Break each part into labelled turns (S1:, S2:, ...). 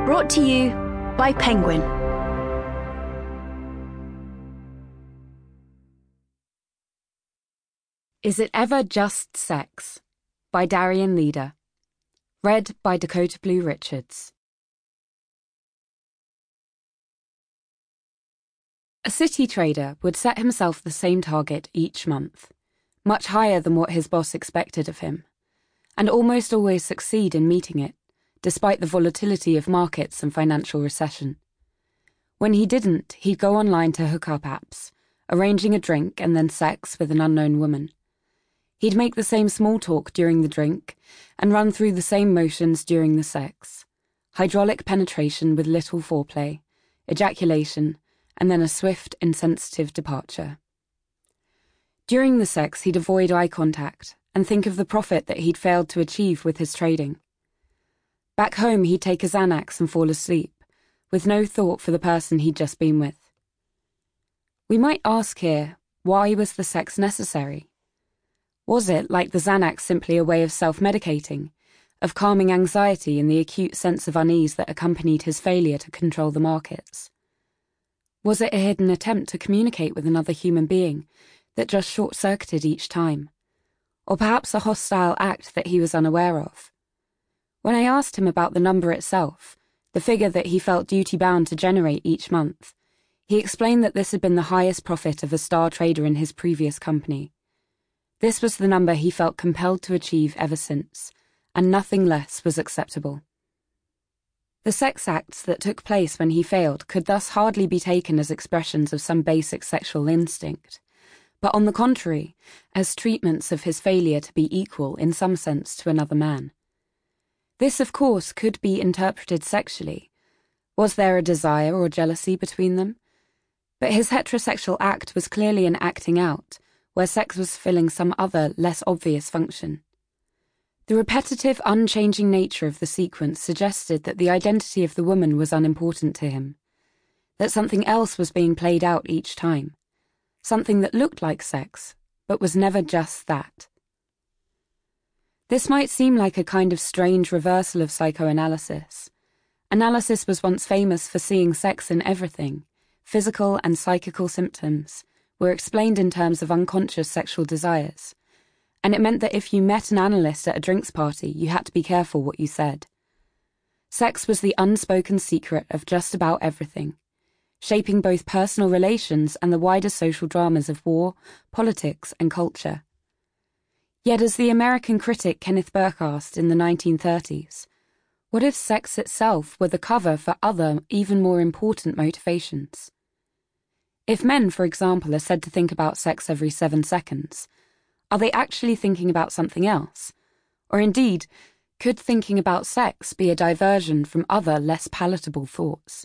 S1: Brought to you by Penguin.
S2: Is It Ever Just Sex? By Darian Leader. Read by Dakota Blue Richards. A city trader would set himself the same target each month, much higher than what his boss expected of him, and almost always succeed in meeting it, despite the volatility of markets and financial recession. When he didn't, he'd go online to hookup apps, arranging a drink and then sex with an unknown woman. He'd make the same small talk during the drink and run through the same motions during the sex. Hydraulic penetration with little foreplay, ejaculation, and then a swift, insensitive departure. During the sex, he'd avoid eye contact and think of the profit that he'd failed to achieve with his trading. Back home, he'd take a Xanax and fall asleep, with no thought for the person he'd just been with. We might ask here, why was the sex necessary? Was it, like the Xanax, simply a way of self-medicating, of calming anxiety and the acute sense of unease that accompanied his failure to control the markets? Was it a hidden attempt to communicate with another human being that just short-circuited each time? Or perhaps a hostile act that he was unaware of? When I asked him about the number itself, the figure that he felt duty-bound to generate each month, he explained that this had been the highest profit of a star trader in his previous company. This was the number he felt compelled to achieve ever since, and nothing less was acceptable. The sex acts that took place when he failed could thus hardly be taken as expressions of some basic sexual instinct, but on the contrary, as treatments of his failure to be equal in some sense to another man. This, of course, could be interpreted sexually. Was there a desire or jealousy between them? But his heterosexual act was clearly an acting out, where sex was filling some other, less obvious function. The repetitive, unchanging nature of the sequence suggested that the identity of the woman was unimportant to him, that something else was being played out each time, something that looked like sex, but was never just that. This might seem like a kind of strange reversal of psychoanalysis. Analysis was once famous for seeing sex in everything. Physical and psychical symptoms were explained in terms of unconscious sexual desires, and it meant that if you met an analyst at a drinks party, you had to be careful what you said. Sex was the unspoken secret of just about everything, shaping both personal relations and the wider social dramas of war, politics, and culture. Yet as the American critic Kenneth Burke asked in the 1930s, what if sex itself were the cover for other, even more important motivations? If men, for example, are said to think about sex every 7 seconds, are they actually thinking about something else? Or indeed, could thinking about sex be a diversion from other, less palatable thoughts?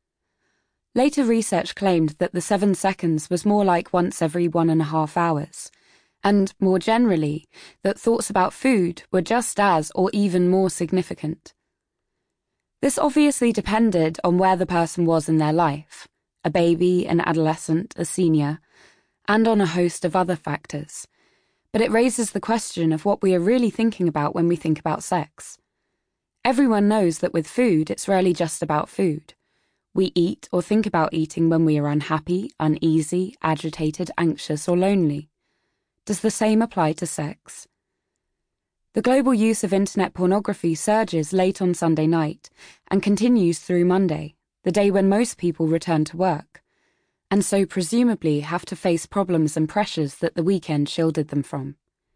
S2: Later research claimed that the 7 seconds was more like once every 1.5 hours, and, more generally, that thoughts about food were just as or even more significant. This obviously depended on where the person was in their life, a baby, an adolescent, a senior, and on a host of other factors. But it raises the question of what we are really thinking about when we think about sex. Everyone knows that with food, it's rarely just about food. We eat or think about eating when we are unhappy, uneasy, agitated, anxious, or lonely. Does the same apply to sex? The global use of internet pornography surges late on Sunday night and continues through Monday, the day when most people return to work, and so presumably have to face problems and pressures that the weekend shielded them from.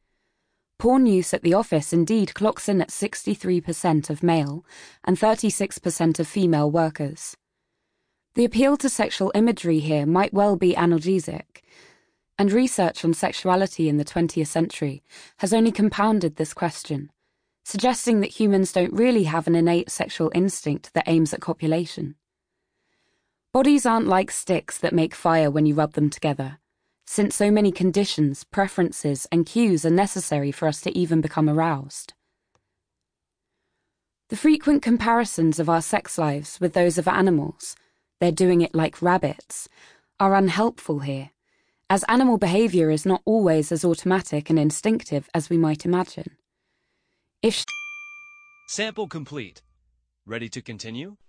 S2: Porn use at the office indeed clocks in at 63% of male and 36% of female workers. The appeal to sexual imagery here might well be analgesic, and research on sexuality in the 20th century has only compounded this question, suggesting that humans don't really have an innate sexual instinct that aims at copulation. Bodies aren't like sticks that make fire when you rub them together, since so many conditions, preferences, and cues are necessary for us to even become aroused. The frequent comparisons of our sex lives with those of animals, they're doing it like rabbits, are unhelpful here, as animal behavior is not always as automatic and instinctive as we might imagine.
S3: Sample complete. Ready to continue?